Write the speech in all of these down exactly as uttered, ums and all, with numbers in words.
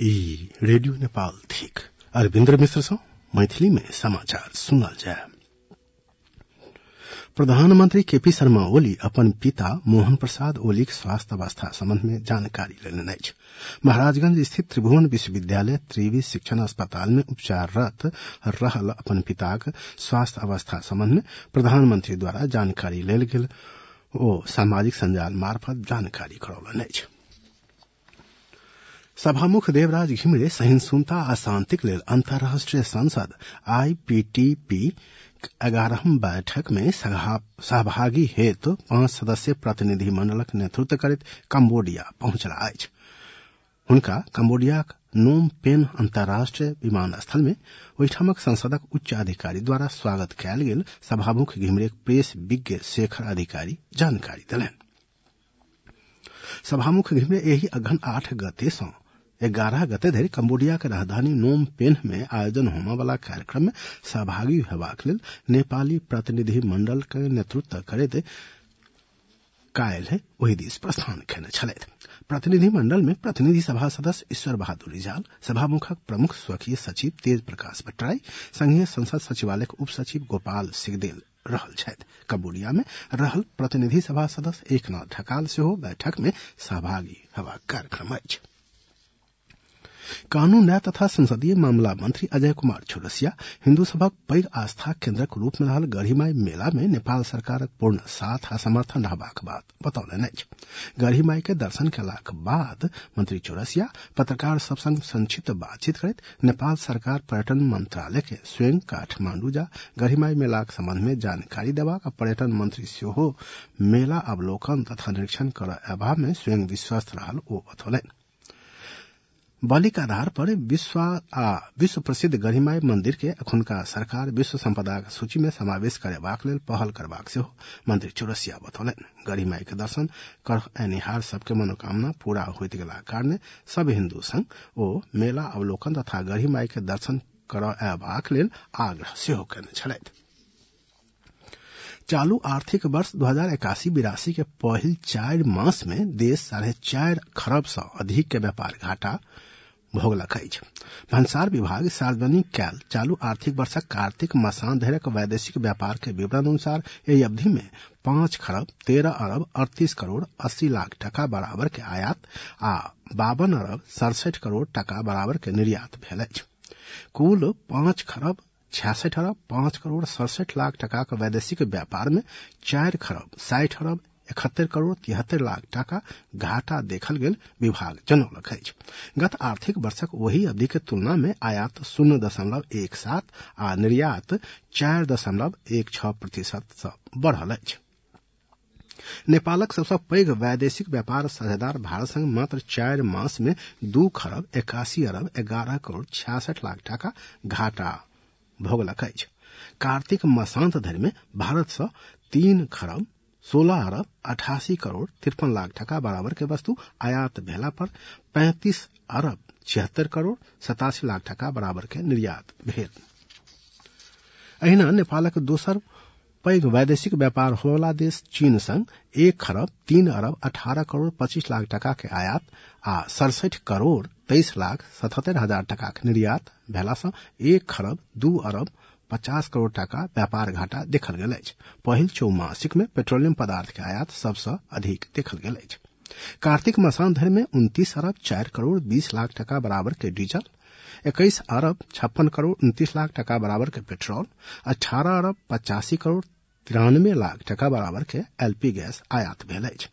ई रेडियो नेपाल थिक अरविन्द्र मिश्र सँ मैथिली में समाचार सुनल जाय। प्रधानमंत्री केपी शर्मा ओली अपन पिता मोहन प्रसाद ओली के स्वास्थ्य अवस्था संबंध में जानकारी लेलनि अछि। महाराजगंज स्थित त्रिभुवन विश्वविद्यालय त्रिवी शिक्षण अस्पताल में उपचाररत रहल अपन पिताक स्वास्थ्य अवस्था संबंध में प्रधानमंत्री द्वारा जानकारी लेल गेल ओ सामाजिक संजाल मार्फत जानकारी करौलनि अछि। सभामुख देवराज घिमिरे सहिष्णुता आ शांतिक लेल अंतर्राष्ट्रीय संसद आईपीटीपी ग्यारहम बैठक में सहभागी हेतु पांच सदस्यीय प्रतिनिधि मंडलक नेतृत्व करैत कंबोडिया पहुंचला अछि। हुनका कंबोडियाक नोम पेन अंतर्राष्ट्रीय विमानस्थल में ओहिठामक संसदक उच्च अधिकारी द्वारा स्वागत कयल गेल। सभामुख घिमिरे प्रेस विज्ञ शेखर अधिकारी जानकारी देलनि। सभामुख घिमिरे एही अघन आठ गते सँ ग्यारह गते धरि कंबोडिया के राजधानी नोम पेन में आयोजन होमय वाला कार्यक्रम में सहभागी हेबाक लेल नेपाली प्रतिनिधि मंडल के नेतृत्व करैत काल्हि ओहि दिस प्रस्थान कयने छलथि। प्रतिनिधि मंडल में प्रतिनिधि सभा सदस्य ईश्वर बहादुर रिजाल, सभामुखक प्रमुख स्वकीय सचिव तेज प्रकाश भट्टराई, संघीय संसद सचिवालय के उप सचिव गोपाल सिगदेल रहल छथि। कंबोडिया में रहल प्रतिनिधि सभा सदस्य एकनाथ ढकाल सेहो बैठक में सहभागी हेबाक कार्यक्रम अछि। कानून न्याय तथा संसदीय मामला मंत्री अजय कुमार चौरसिया हिन्दू सभक पैघ आस्था केन्द्रक रूप में रहल गढ़ीमाई मेला में नेपाल सरकारक पूर्ण साथ आ समर्थन रहबाक बात बतौलनि अछि। गढ़ीमाई के दर्शन कयलाक बाद मंत्री चौरसिया पत्रकार सभ संग संक्षिप्त बातचीत करैत नेपाल सरकार पर्यटन मंत्रालय के स्वयं काठमांडू जा गढ़ीमाई मेलाक संबंध में जानकारी देबाक आ पर्यटन मंत्री सेहो मेला अवलोकन तथा निरीक्षण करय अयबा में स्वयं विश्वस्त रहल ओ बतौलनि। बलिक आधार पर विश्व आ विश्व प्रसिद्ध गढ़ीमाई मंदिर के अखुनका सरकार विश्व संपदा सूची में समावेश करेबाक लेल पहल करबाक सेहो मंत्री चौरसिया बतौलनि। गढ़ीमाई के दर्शन कर अनिहार सबके मनोकामना पूरा होइत गेला कारणे सब हिन्दू संघ ओ मेला अवलोकन तथा गढ़ीमाई के दर्शन करय अयबाक लेल आग्रह सेहो कयने छलथि। चालू आर्थिक वर्ष दो हजार इक्यासी बिरासी के पहिल चार मास में देश साढ़े चार खरब सँ अधिक के व्यापार घाटा भोगलक अछि। भन्सार विभाग सार्वजनिक कयल चालू आर्थिक वर्षक कार्तिक मसान धरिक वैदेशिक व्यापार के विवरण अनुसार एहि अवधि में पांच खरब तेरह अरब अड़तीस करोड़ अस्सी लाख टका बराबर के आयात आ बावन अरब सड़सठ करोड़ टका बराबर के निर्यात भेल अछि। कुल पांच खरब छियासठ अरब पांच करोड़ सड़सठ लाख टका के वैदेशिक व्यापार में चार खरब साठ अरब इकहत्तर करोड़ तिहत्तर लाख टका घाटा देखल गेल विभाग जनौलक अछि। गत आर्थिक वर्षक वही अवधि के तुलना में आयात शून्य दशमलव एक सात आ निर्यात चार दशमलव एक छह प्रतिशत सँ बढ़ल अछि। नेपालक सबसँ पैघ वैदेशिक व्यापार साझेदार भारत संग मात्र चार मास में दू खरब इक्यासी अरब ग्यारह करोड़ छियासठ लाख टका घाटा भोगलक अछि। कार्तिक मसांत धरि में भारत सँ तीन खरब सोलह अरब अठासी करोड़ तिरपन लाख टका बराबर के वस्तु आयात भेला पर पैंतीस अरब छिहत्तर करोड़ सतासी लाख टका बराबर के निर्यात भेल। अहिना नेपालक दोसर पैघ वैदेशिक व्यापार होवला देश चीन संग एक खरब तीन अरब अठारह करोड़ पच्चीस लाख टका के आयात आ सड़सठ करोड़ तेईस लाख सतहत्तर हजार टका के निर्यात भेला सँ एक खरब दू अरब पचास करोड़ टका व्यापार घाटा देखल गेल अछि। पहिल चौमासिक में पेट्रोलियम पदार्थ के आयात सबसँ अधिक देखल गेल अछि। कार्तिक मसान धरि में उनतीस अरब चार करोड़ बीस लाख टका बराबर के डीजल, इक्कीस अरब छप्पन करोड़ उनतीस लाख टका बराबर के पेट्रोल, अठारह अरब पचासी करोड़ तिरानवे लाख टका बराबर के एलपी गैस आयात भेल अछि।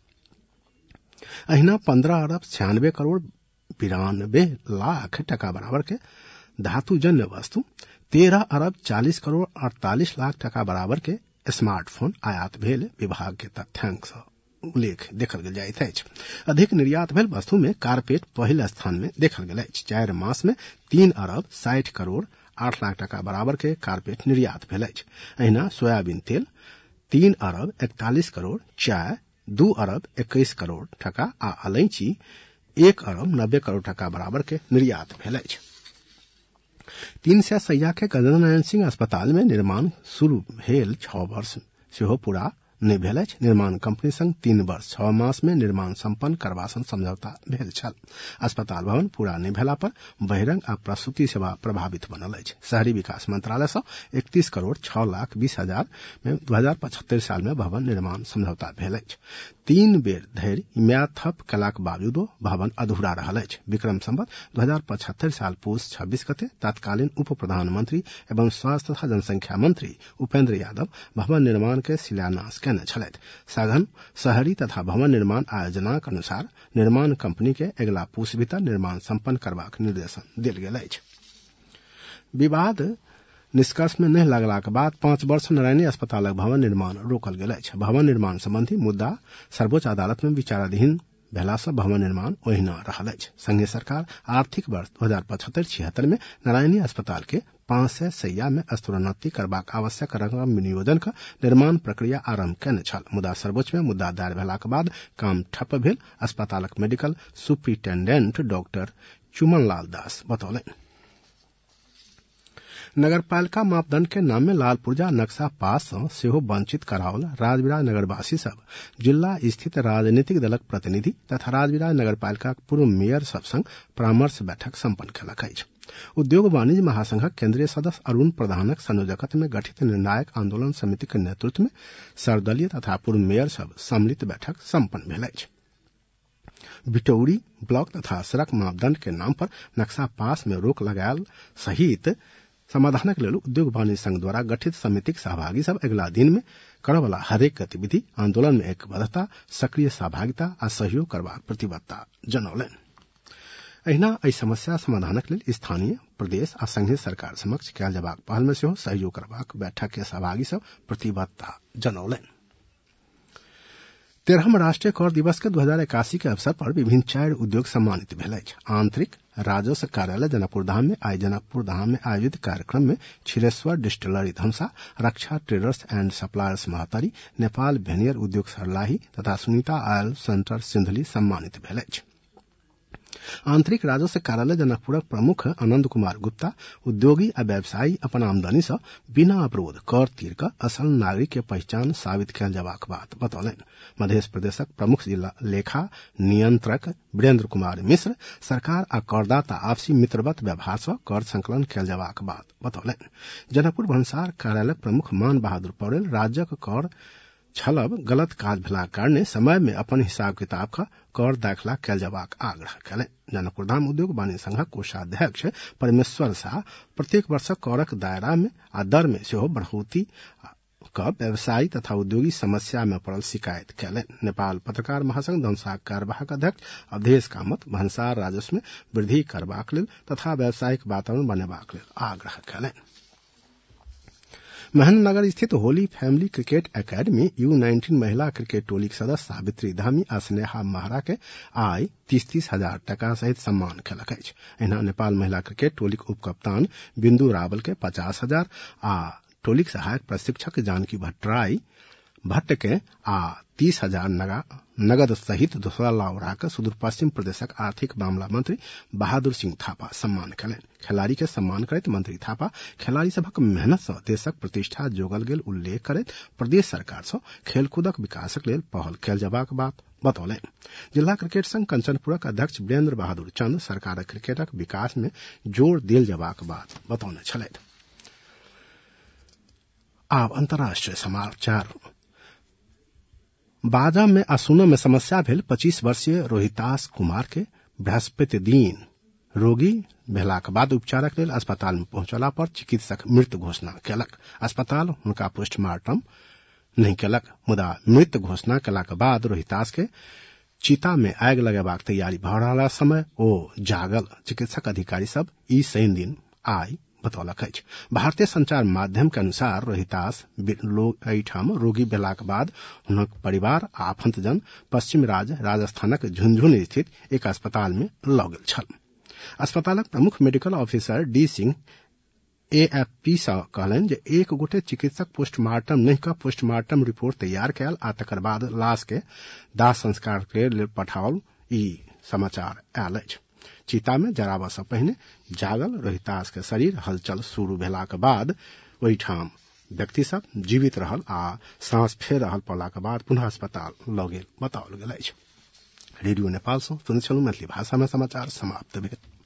अहिना पंद्रह अरब छियानवे करोड़ बिरानवे लाख टका बराबर के धातुजन्य वस्तु, तेरह अरब चालीस करोड़ अड़तालीस लाख टका बराबर के स्मार्टफोन आयात भेल विभाग के तथ्यांक सँ उल्लेख देखल गेल जाइत अछि। अधिक निर्यात भेल वस्तु में कारपेट पहिल स्थान में देखल गेल अछि। चार मास में तीन अरब साठ करोड़ आठ लाख टका बराबर के कारपेट निर्यात भेल अछि। अहिना सोयाबीन तेल तीन अरब इकतालीस करोड़, चाय दू अरब इक्कीस करोड़ टका आ अलैची एक अरब नब्बे करोड़ टका बराबर के निर्यात भेल अछि। तीन सय सैया के गजानन सिंह अस्पताल में निर्माण शुरू भेल छह वर्ष सेहो पूरा नहि भेल अछि। निर्माण कंपनी संग तीन वर्ष छह मास में निर्माण संपन्न करबा सन समझौता भेल छल। अस्पताल भवन पूरा नहि भेला पर बहिरंग आ प्रसूति सेवा प्रभावित बनल अछि। शहरी विकास मंत्रालय सँ इकतीस करोड़ छह लाख बीस हजार में दू हजार पचहत्तर साल में भवन निर्माण समझौता भेल अछि। तीन बेर धरि म्याद थप कयलाक बावजूदो भवन अधूरा रहल अछि। विक्रम संवत दू हजार पचहत्तर साल पूस छब्बीस गते तत्कालीन उप प्रधानमंत्री एवं स्वास्थ्य तथा जनसंख्या मंत्री उपेंद्र यादव भवन निर्माण के शिलान्यास केने छलथि। सघन शहरी तथा भवन निर्माण आयोजनाक अनुसार निर्माण कंपनी के अगिला पूस भीतर निर्माण संपन्न करबाक निर्देशन देल गेल अछि। विवाद निष्कर्ष में नहीं लगलाक बाद पांच वर्ष नारायणी अस्पतालक भवन निर्माण रोकल गेल अछि। भवन निर्माण संबंधी मुद्दा सर्वोच्च अदालत में विचाराधीन भेला सँ भवन निर्माण ओहिना रहल अछि। संघीय सरकार आर्थिक वर्ष दू हजार पचहत्तर छिहत्तर में नारायणी अस्पताल के पांच सय शैय्या में स्तरोन्नति करबाक आवश्यक रकम विनियोजन का निर्माण प्रक्रिया आरंभ केने छल। मुदा सर्वोच्च में मुद्दा दायर भेलाक बाद काम ठप्प भेल। अस्पतालक medical superintendent doctor Chuman Lal Das बतौलनि। नगरपालिका मापदंड के नाम में लाल पुर्जा नक्शा पास सँ सेहो वंचित कराओल राजबिराज नगरवासी सब जिला स्थित राजनीतिक दलक प्रतिनिधि तथा राजबिराज नगरपालिका पूर्व मेयर सब संग परामर्श बैठक संपन्न कयलक अछि। उद्योग वाणिज्य महासंघक केंद्रीय सदस्य अरुण प्रधानक संयोजकत्व में गठित निर्णायक आंदोलन समिति के नेतृत्व में सर्वदलीय तथा पूर्व मेयर सब सम्मिलित बैठक संपन्न भेल अछि। बिटौरी ब्लॉक तथा सड़क मापदंड के नाम पर नक्शा पास में रोक लगायल सहित समाधानक लेल उद्योग वाणिज्य संघ द्वारा गठित समितिक सहभागी सब अगिला दिन में करवला हरेक गतिविधि आंदोलन में एकबद्धता सक्रिय सहभागिता आ सहयोग करबाक प्रतिबद्धता जनौलनि। अहिना एहि समस्या समाधानक लेल स्थानीय प्रदेश आ संघीय सरकार समक्ष कयल जयबाक पहल में सेहो सहयोग करबाक बैठक के सहभागी सब प्रतिबद्धता जनौलनि। तेरहम राष्ट्रीय कर दिवस के दू हजार इक्यासी के अवसर पर विभिन्न चारि उद्योग सम्मानित भेल अछि। आंतरिक राजस्व कार्यालय जनकपुर धाम में आई जनकपुर धाम में आयोजित कार्यक्रम में Kshireshwar distillery Dhanusha, Raksha traders and suppliers Mahottari, Nepal भेनियर उद्योग सरलाही तथा सुनीता ऑयल सेंटर सिंधली सम्मानित भेल अछि। आंतरिक राजस्व कार्यालय जनकपुरक प्रमुख आनंद कुमार गुप्ता उद्योगी आ व्यवसायी अपन आमदनी सँ बिना अवरोध कर तीर कऽ असल नागरिक के पहचान साबित कयल जयबाक बात बतौलनि। मध्य प्रदेशक प्रमुख जिला लेखा नियंत्रक वीरेंद्र कुमार मिश्र सरकार आ करदाता आपसी मित्रवत व्यवहार सँ कर संकलन कयल जयबाक बात बतौलनि। जनकपुर भंसार कार्यालयक प्रमुख मान बहादुर पौडेल राज्यक कर छलब गलत काज भेलाक कारणे समय में अपन हिसाब किताब का कर दाखिला कयल जयबाक आग्रह कयलनि। जनकपुर धाम उद्योग वाणिज्य संघक कोषाध्यक्ष परमेश्वर शाह प्रत्येक वर्षक करक दायरा में आ दर में सेहो बढ़ोतरी क व्यवसायी तथा उद्योगी समस्या में पड़ल शिकायत कयलनि। नेपाल पत्रकार महासंघ धनुषाक कार्यवाहक अध्यक्ष अवधेश कामत भंसार राजस्व में वृद्धि करबाक लेल तथा व्यावसायिक वातावरण बनेबाक लेल आग्रह कयलनि। महेंद्रनगर स्थित holy family cricket academy U nineteen महिला क्रिकेट टोलीक सदस्य सावित्री धामी आ स्नेहा महारा के आई तीस तीस हजार टका सहित सम्मान कयलक अछि। एहिना नेपाल महिला क्रिकेट टोलीक उप कप्तान बिंदु रावल के पचास हजार आ टोलीक सहायक प्रशिक्षक जानकी भट्टराई भट्ट के आ तीस हजार नगद सहित दोसरा लाउरा के सुदूर पश्चिम प्रदेशक आर्थिक मामला मंत्री बहादुर सिंह थापा सम्मान कयलनि। खिलाड़ी के सम्मान करैत मंत्री थापा खिलाड़ी सभक मेहनत सँ देशक प्रतिष्ठा जोगल गेल उल्लेख करैत प्रदेश सरकार सँ खेलकूदक विकासक लेल पहल कयल जयबाक बात बतौलनि। जिला क्रिकेट संघ कंचनपुरक अध्यक्ष वीरेंद्र बहादुर चंद सरकारक क्रिकेटक विकास में जोर देल जयबाक बात बतौने छलथि। आब अंतर्राष्ट्रीय समाचार। बाजा में आ सुनऽ में समस्या भेल पच्चीस वर्षीय रोहितास कुमार के बृहस्पति दिन रोगी भेलाक बाद उपचारक लेल अस्पताल में पहुंचला पर चिकित्सक मृत घोषणा कयलक। अस्पताल हुनका पोस्टमार्टम नहीं कयलक, मुदा मृत घोषणा कयलाक बाद रोहितास के चिता में आगि लगेबाक तैयारी भऽ रहला समय ओ जागल। चिकित्सक अधिकारी सब ई शनि दिन आई बतौलक अछि। भारतीय संचार माध्यम के अनुसार रोहितास एहिठाम रोगी भेलाक बाद हुनक परिवार आ आफंतजन पश्चिम राज्य राजस्थानक झुंझुनू स्थित एक अस्पताल में लऽ गेल छल। अस्पतालक प्रमुख medical officer D Singh AFP सँ कहलनि जे एक गोटे चिकित्सक पोस्टमार्टम नहि कऽ पोस्टमार्टम रिपोर्ट तैयार कयल आ तकर बाद लाश के दाह संस्कार के लेल पठाओल ई समाचार आयल अछि। चिता में जराबा सँ पहिने जागल रोहितास के शरीर हलचल शुरू भेलाक बाद ओहिठाम व्यक्ति सब जीवित रहल आ सांस फेर रहल पड़लाक बाद पुनः अस्पताल लऽ गेल बताओल गेल अछि। रेडियो नेपाल सँ सुनै छलहुँ मैथिली भाषा में समाचार समाप्त भेल।